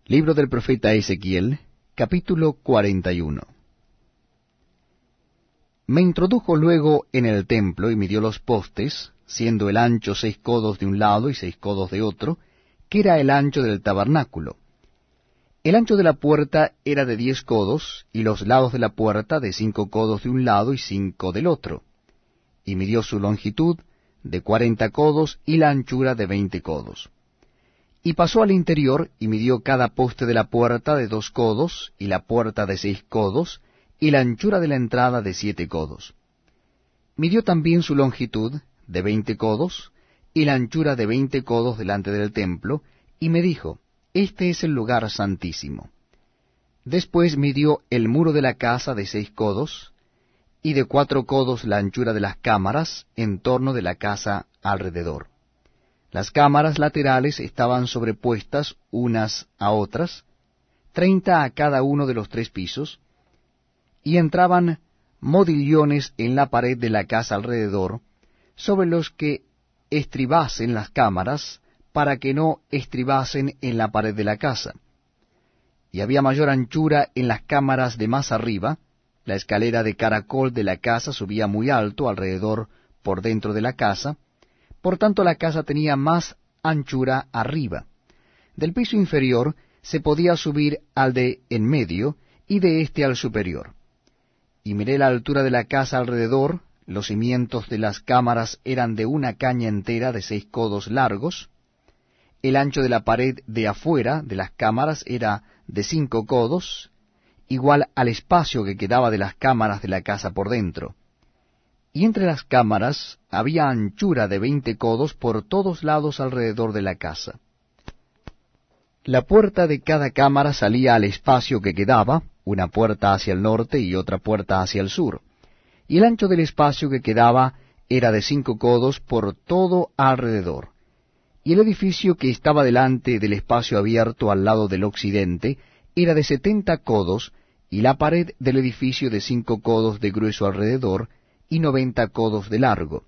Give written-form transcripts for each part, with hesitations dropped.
Libro del profeta Ezequiel, capítulo 41. Me introdujo luego en el templo y midió los postes, siendo el ancho 6 codos de un lado y 6 codos de otro, que era el ancho del tabernáculo. El ancho de la puerta era de 10 codos, y los lados de la puerta de 5 codos de un lado y 5 del otro. Y midió su longitud de 40 codos y la anchura de 20 codos. Y pasó al interior, y midió cada poste de la puerta de 2 codos, y la puerta de 6 codos, y la anchura de la entrada de 7 codos. Midió también su longitud de 20 codos, y la anchura de 20 codos delante del templo, y me dijo, Este es el lugar santísimo. Después midió el muro de la casa de 6 codos, y de 4 codos la anchura de las cámaras en torno de la casa alrededor. Las cámaras laterales estaban sobrepuestas unas a otras, 30 a cada uno de los 3 pisos, y entraban modillones en la pared de la casa alrededor, sobre los que estribasen las cámaras, para que no estribasen en la pared de la casa. Y había mayor anchura en las cámaras de más arriba. La escalera de caracol de la casa subía muy alto alrededor por dentro de la casa, por tanto la casa tenía más anchura arriba. Del piso inferior se podía subir al de en medio, y de éste al superior. Y miré la altura de la casa alrededor. Los cimientos de las cámaras eran de una caña entera de 6 codos largos. El ancho de la pared de afuera de las cámaras era de 5 codos, igual al espacio que quedaba de las cámaras de la casa por dentro. Y entre las cámaras había anchura de 20 codos por todos lados alrededor de la casa. La puerta de cada cámara salía al espacio que quedaba, una puerta hacia el norte y otra puerta hacia el sur. Y el ancho del espacio que quedaba era de 5 codos por todo alrededor. Y el edificio que estaba delante del espacio abierto al lado del occidente era de 70 codos, y la pared del edificio de 5 codos de grueso alrededor, y 90 codos de largo.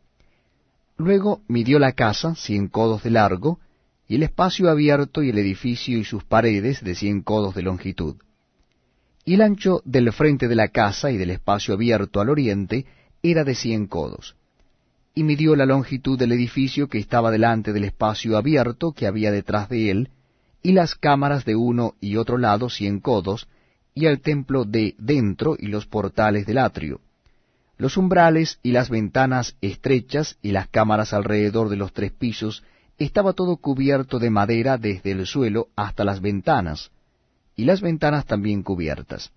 Luego midió la casa 100 codos de largo, y el espacio abierto y el edificio y sus paredes de 100 codos de longitud. Y el ancho del frente de la casa y del espacio abierto al oriente era de 100 codos. Y midió la longitud del edificio que estaba delante del espacio abierto que había detrás de él, y las cámaras de uno y otro lado 100 codos, y el templo de dentro y los portales del atrio, los umbrales y las ventanas estrechas y las cámaras alrededor de los 3 pisos, estaba todo cubierto de madera desde el suelo hasta las ventanas, y las ventanas también cubiertas.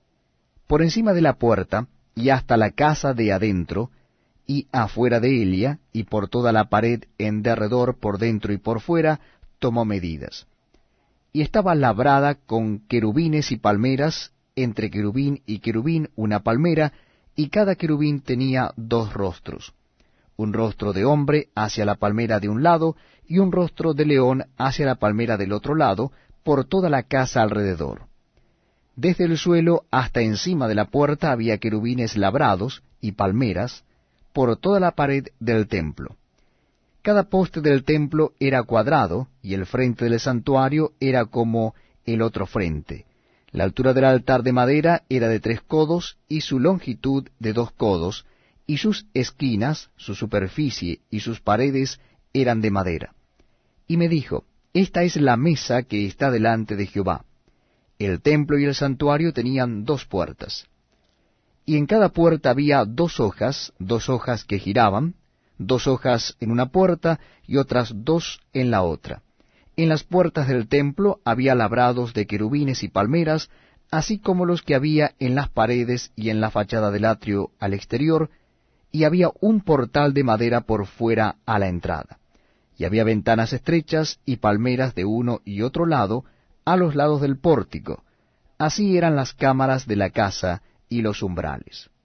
Por encima de la puerta, y hasta la casa de adentro, y afuera de ella, y por toda la pared en derredor, por dentro y por fuera, tomó medidas. Y estaba labrada con querubines y palmeras, entre querubín y querubín una palmera, y cada querubín tenía 2 rostros, un rostro de hombre hacia la palmera de un lado, y un rostro de león hacia la palmera del otro lado, por toda la casa alrededor. Desde el suelo hasta encima de la puerta había querubines labrados y palmeras, por toda la pared del templo. Cada poste del templo era cuadrado, y el frente del santuario era como el otro frente. La altura del altar de madera era de 3 codos, y su longitud de 2 codos, y sus esquinas, su superficie y sus paredes eran de madera. Y me dijo, Esta es la mesa que está delante de Jehová. El templo y el santuario tenían 2 puertas. Y en cada puerta había 2 hojas que giraban, 2 hojas en una puerta y otras 2 en la otra. En las puertas del templo había labrados de querubines y palmeras, así como los que había en las paredes y en la fachada del atrio al exterior, y había un portal de madera por fuera a la entrada. Y había ventanas estrechas y palmeras de uno y otro lado, a los lados del pórtico. Así eran las cámaras de la casa y los umbrales.